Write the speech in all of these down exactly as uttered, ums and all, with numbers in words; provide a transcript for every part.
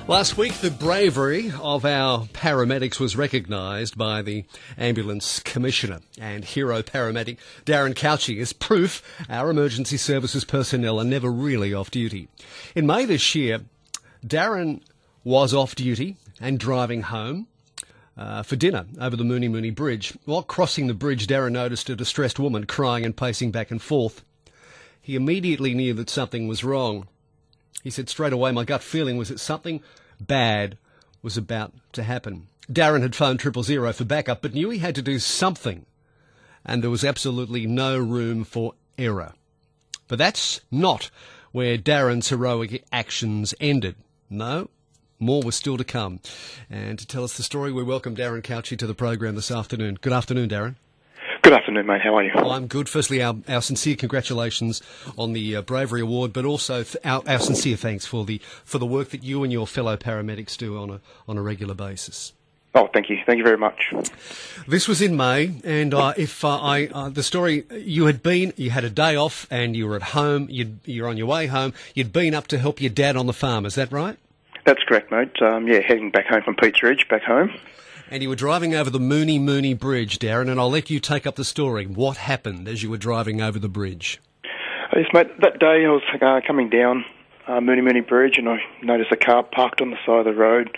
Last week, the bravery of our paramedics was recognised by the Ambulance Commissioner, and hero paramedic Darren Couchy is proof our emergency services personnel are never really off duty. In May this year, Darren was off duty and driving home uh, for dinner over the Mooney Mooney Bridge. While crossing the bridge, Darren noticed a distressed woman crying and pacing back and forth. He immediately knew that something was wrong. He said straight away, my gut feeling was that something bad was about to happen. Darren had phoned triple zero for backup, but knew he had to do something, and there was absolutely no room for error. But that's not where Darren's heroic actions ended. No, more was still to come. And to tell us the story, we welcome Darren Couchy to the program this afternoon. Good afternoon, Darren. Good afternoon, mate. How are you? I'm good. Firstly, our, our sincere congratulations on the uh, Bravery Award, but also th- our, our sincere thanks for the for the work that you and your fellow paramedics do on a on a regular basis. Oh, thank you. Thank you very much. This was in May, and uh, if uh, I uh, the story you had been, you had a day off, and you were at home. You'd, you're on your way home. You'd been up to help your dad on the farm. Is that right? That's correct, mate. Um, yeah, heading back home from Pete's Ridge, back home. And you were driving over the Mooney Mooney Bridge, Darren, and I'll let you take up the story. What happened as you were driving over the bridge? Yes, mate. That day I was uh, coming down uh, Mooney Mooney Bridge, and I noticed a car parked on the side of the road.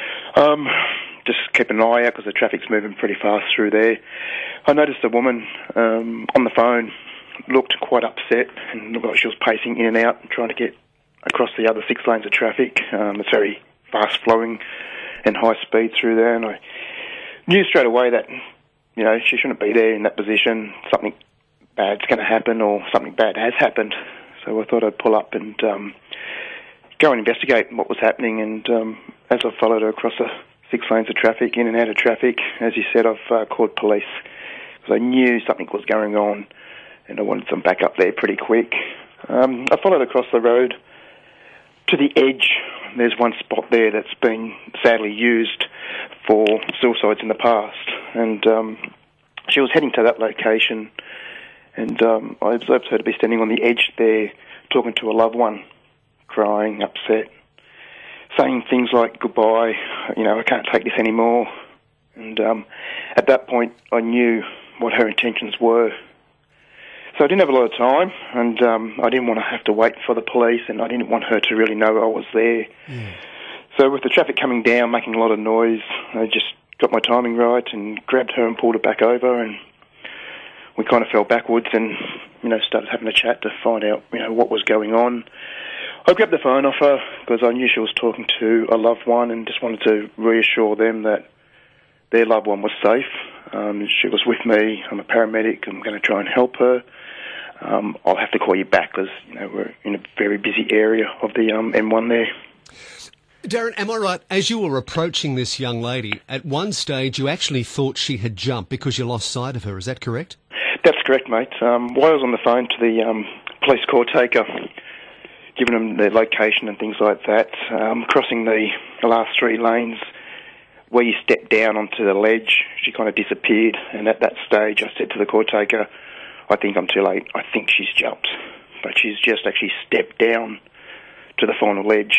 Um, just keep an eye out because the traffic's moving pretty fast through there. I noticed a woman um, on the phone looked quite upset and looked like she was pacing in and out and trying to get across the other six lanes of traffic. Um, it's very fast-flowing and high speed through there, and I knew straight away that, you know, she shouldn't be there in that position. Something bad's going to happen, or something bad has happened. So I thought I'd pull up and um, go and investigate what was happening. And um, as I followed her across the six lanes of traffic, in and out of traffic, as you said, I've uh, called police because I knew something was going on, and I wanted some backup there pretty quick. Um, I followed across the road to the edge. There's one spot there that's been sadly used for suicides in the past, and um, she was heading to that location, and um, I observed her to be standing on the edge there, talking to a loved one, crying, upset, saying things like, goodbye, you know, I can't take this anymore. And um, at that point, I knew what her intentions were. So I didn't have a lot of time, and um, I didn't want to have to wait for the police, and I didn't want her to really know I was there. Yeah. So with the traffic coming down, making a lot of noise, I just got my timing right and grabbed her and pulled her back over, and we kind of fell backwards and, you know, started having a chat to find out, you know, what was going on. I grabbed the phone off her because I knew she was talking to a loved one and just wanted to reassure them that their loved one was safe. Um, she was with me. I'm a paramedic. I'm going to try and help her. Um, I'll have to call you back because, you know, we're in a very busy area of the um, M one there. Darren, am I right? As you were approaching this young lady, at one stage you actually thought she had jumped because you lost sight of her. Is that correct? That's correct, mate. Um, while I was on the phone to the um, police call taker, giving them their location and things like that, um, crossing the, the last three lanes, where you stepped down onto the ledge, she kind of disappeared. And at that stage, I said to the call taker, I think I'm too late. I think she's jumped. But she's just actually stepped down to the final ledge.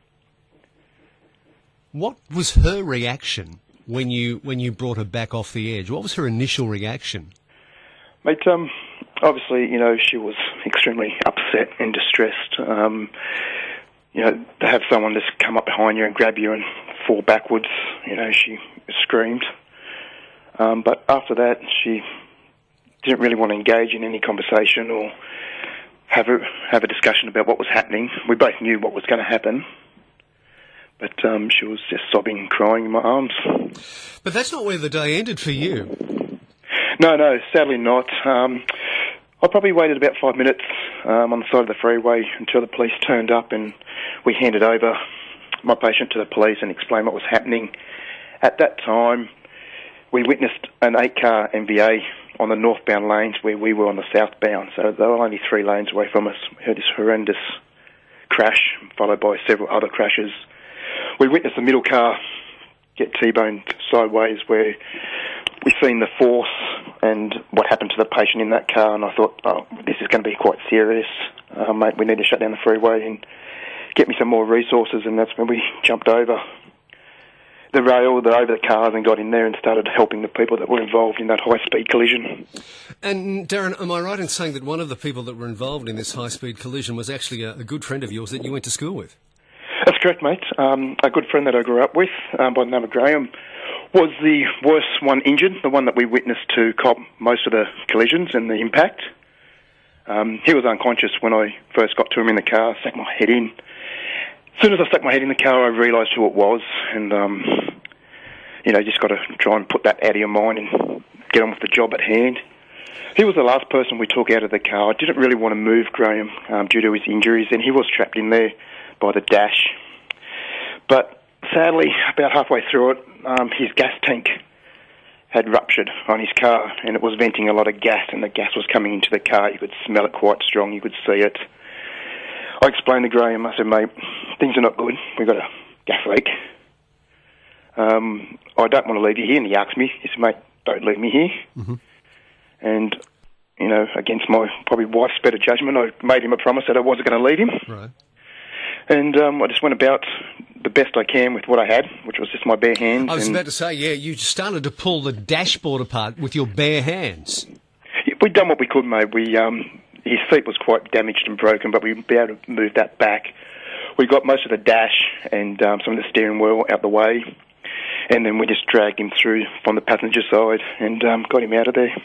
What was her reaction when you when you brought her back off the edge? What was her initial reaction? Mate, um, obviously, you know, she was extremely upset and distressed. Um, you know, to have someone just come up behind you and grab you and fall backwards, you know, she screamed. Um, but after that, she didn't really want to engage in any conversation or have a, have a discussion about what was happening. We both knew what was going to happen, but um, she was just sobbing and crying in my arms. But that's not where the day ended for you. No, no, sadly not. Um, I probably waited about five minutes um, on the side of the freeway until the police turned up, and we handed over my patient to the police and explained what was happening. At that time, we witnessed an eight-car M V A on the northbound lanes where we were on the southbound, so they were only three lanes away from us. We heard this horrendous crash, followed by several other crashes. We witnessed the middle car get T-boned sideways, where we seen the force and what happened to the patient in that car, and I thought, oh, this is going to be quite serious. Uh, mate, we need to shut down the freeway and get me some more resources, and that's when we jumped over the rail, the, over the cars, and got in there and started helping the people that were involved in that high-speed collision. And Darren, am I right in saying that one of the people that were involved in this high-speed collision was actually a, a good friend of yours that you went to school with? That's correct, mate. Um, a good friend that I grew up with, um, by the name of Graham, was the worst one injured, the one that we witnessed to cop most of the collisions and the impact. Um, he was unconscious when I first got to him in the car, stuck my head in. As soon as I stuck my head in the car, I realised who it was, and, um, you know, you just got to try and put that out of your mind and get on with the job at hand. He was the last person we took out of the car. I didn't really want to move Graham um, due to his injuries, and he was trapped in there by the dash. But sadly, about halfway through it, um, his gas tank had ruptured on his car, and it was venting a lot of gas, and the gas was coming into the car. You could smell it quite strong, you could see it. I explained to Graham, I said, mate, things are not good. We've got a gas leak. Um, I don't want to leave you here. And he asked me, he said, mate, don't leave me here. Mm-hmm. And, you know, against my probably wife's better judgment, I made him a promise that I wasn't going to leave him. Right. And um, I just went about the best I can with what I had, which was just my bare hands. I was and about to say, yeah, you started to pull the dashboard apart with your bare hands. We'd done what we could, mate. We... Um, His seat was quite damaged and broken, but we'd be able to move that back. We got most of the dash and um, some of the steering wheel out the way, and then we just dragged him through from the passenger side and um, got him out of there.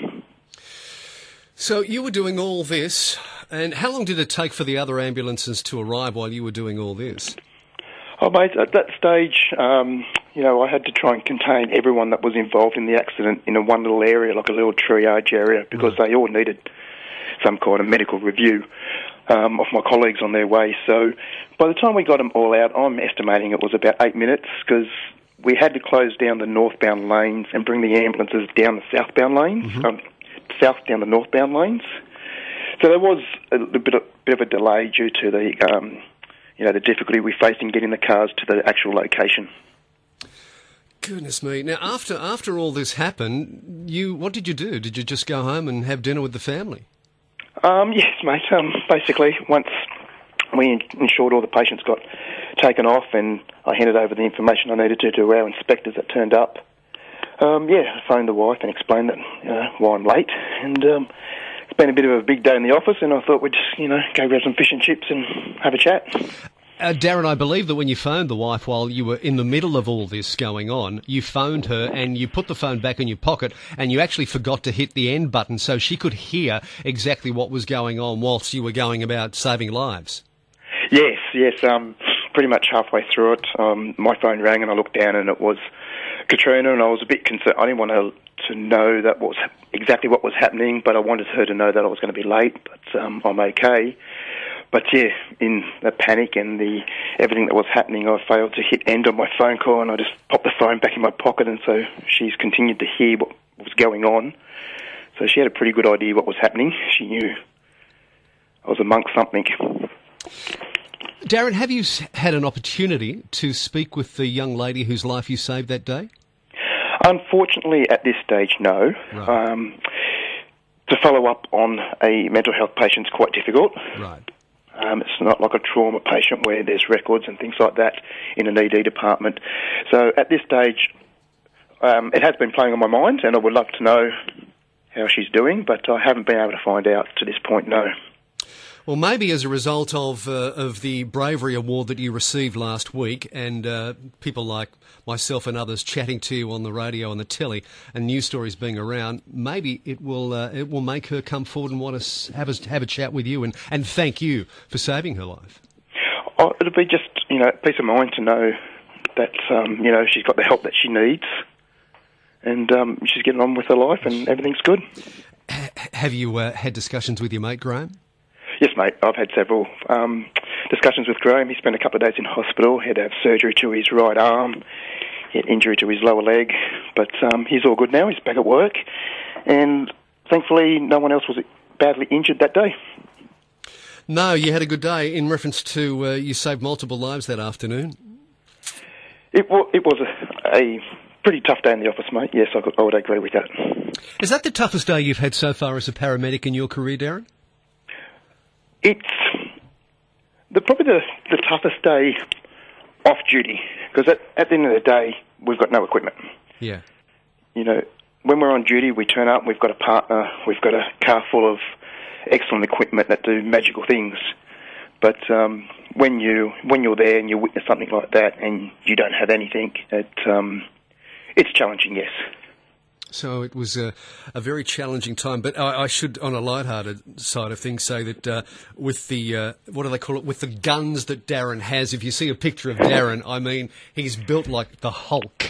So you were doing all this, and how long did it take for the other ambulances to arrive while you were doing all this? Oh, mate, at that stage, um, you know, I had to try and contain everyone that was involved in the accident in a one little area, like a little triage area, because right. they all needed some kind of medical review um, of my colleagues on their way. So by the time we got them all out, I'm estimating it was about eight minutes because we had to close down the northbound lanes and bring the ambulances down the southbound lanes, mm-hmm. um, south down the northbound lanes. So there was a bit of, bit of a delay due to the, um, you know, the difficulty we faced in getting the cars to the actual location. Goodness me. Now, after after all this happened, you what did you do? Did you just go home and have dinner with the family? Um, yes, mate. Um, basically, once we ensured all the patients got taken off and I handed over the information I needed to to our inspectors that turned up, um, yeah, I phoned the wife and explained that, you know, why I'm late. And um, it's been a bit of a big day in the office, and I thought we'd just, you know, go grab some fish and chips and have a chat. Uh, Darren, I believe that when you phoned the wife while you were in the middle of all this going on, you phoned her and you put the phone back in your pocket and you actually forgot to hit the end button so she could hear exactly what was going on whilst you were going about saving lives. Yes, yes. Um, pretty much halfway through it, um, my phone rang and I looked down and it was Katrina, and I was a bit concerned. I didn't want her to know that was exactly what was happening, but I wanted her to know that I was going to be late, but um, I'm okay. But yeah, in the panic and the everything that was happening, I failed to hit end on my phone call, and I just popped the phone back in my pocket, and so she's continued to hear what was going on. So she had a pretty good idea what was happening. She knew I was amongst something. Darren, have you had an opportunity to speak with the young lady whose life you saved that day? Unfortunately, at this stage, no. Right. Um, to follow up on a mental health patient is quite difficult. Right. Um, it's not like a trauma patient where there's records and things like that in an E D department. So at this stage, um, it has been playing on my mind, and I would love to know how she's doing, but I haven't been able to find out to this point, no. Well, maybe as a result of uh, of the Bravery Award that you received last week, and uh, people like myself and others chatting to you on the radio and the telly, and news stories being around, maybe it will uh, it will make her come forward and want to have a, have a chat with you and, and thank you for saving her life. Oh, it'll be just, you know, peace of mind to know that um, you know, she's got the help that she needs, and um, she's getting on with her life, and everything's good. H- have you uh, had discussions with your mate Graham? Yes, mate. I've had several um, discussions with Graham. He spent a couple of days in hospital. He had to have surgery to his right arm. He had injury to his lower leg. But um, he's all good now. He's back at work. And thankfully, no one else was badly injured that day. No, you had a good day. In reference to uh, you saved multiple lives that afternoon. It, w- it was a, a pretty tough day in the office, mate. Yes, I, could, I would agree with that. Is that the toughest day you've had so far as a paramedic in your career, Darren? It's the probably the, the toughest day off duty, because at, at the end of the day, we've got no equipment. Yeah. You know, when we're on duty, we turn up, we've got a partner, we've got a car full of excellent equipment that do magical things. But um, when you when you're there and you witness something like that and you don't have anything, it um, it's challenging, yes. So it was a, a very challenging time, but I, I should, on a light-hearted side of things, say that uh, with the, uh, what do they call it, with the guns that Darren has, if you see a picture of Darren, I mean, he's built like the Hulk.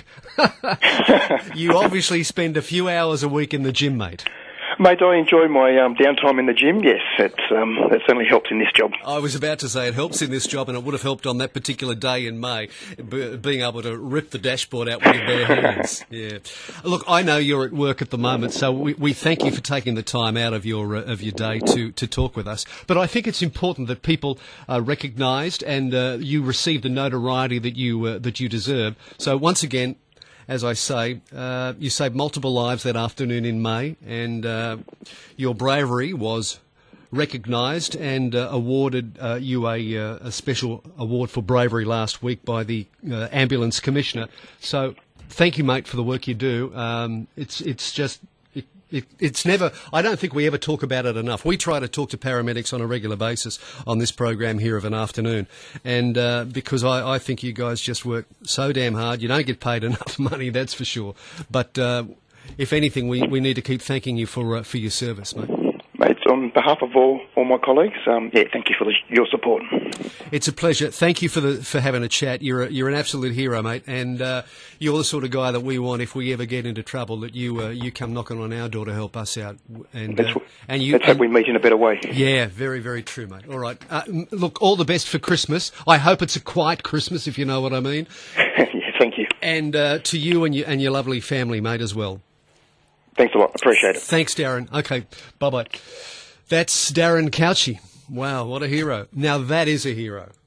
You obviously spend a few hours a week in the gym, mate. Mate, I enjoy my um, downtime in the gym, yes. It's, um, it certainly helps in this job. I was about to say it helps in this job, and it would have helped on that particular day in May, b- being able to rip the dashboard out with your bare hands. Yeah. Look, I know you're at work at the moment, so we, we thank you for taking the time out of your uh, of your day to, to talk with us. But I think it's important that people are recognised and uh, you receive the notoriety that you uh, that you deserve. So once again, as I say, uh, you saved multiple lives that afternoon in May, and uh, your bravery was recognised and uh, awarded uh, you a, uh, a special award for bravery last week by the uh, Ambulance Commissioner. So thank you, mate, for the work you do. Um, it's it's just... It, it's never, I don't think we ever talk about it enough. We try to talk to paramedics on a regular basis on this program here of an afternoon. And uh, because I, I think you guys just work so damn hard. You don't get paid enough money, that's for sure. But uh, if anything, we, we need to keep thanking you for uh, for your service, mate. Mate, on behalf of all, all my colleagues, um, yeah, thank you for the, your support. It's a pleasure. Thank you for the for having a chat. You're a, you're an absolute hero, mate, and uh, you're the sort of guy that we want if we ever get into trouble. That you uh, you come knocking on our door to help us out, and Let's, uh, and you. let's hope we meet in a better way. Yeah, very very true, mate. All right, uh, look, all the best for Christmas. I hope it's a quiet Christmas, if you know what I mean. Yeah, thank you. And uh, to you and your and your lovely family, mate, as well. Thanks a lot. Appreciate it. Thanks, Darren. Okay, bye bye. That's Darren Couchy. Wow, what a hero. Now that is a hero.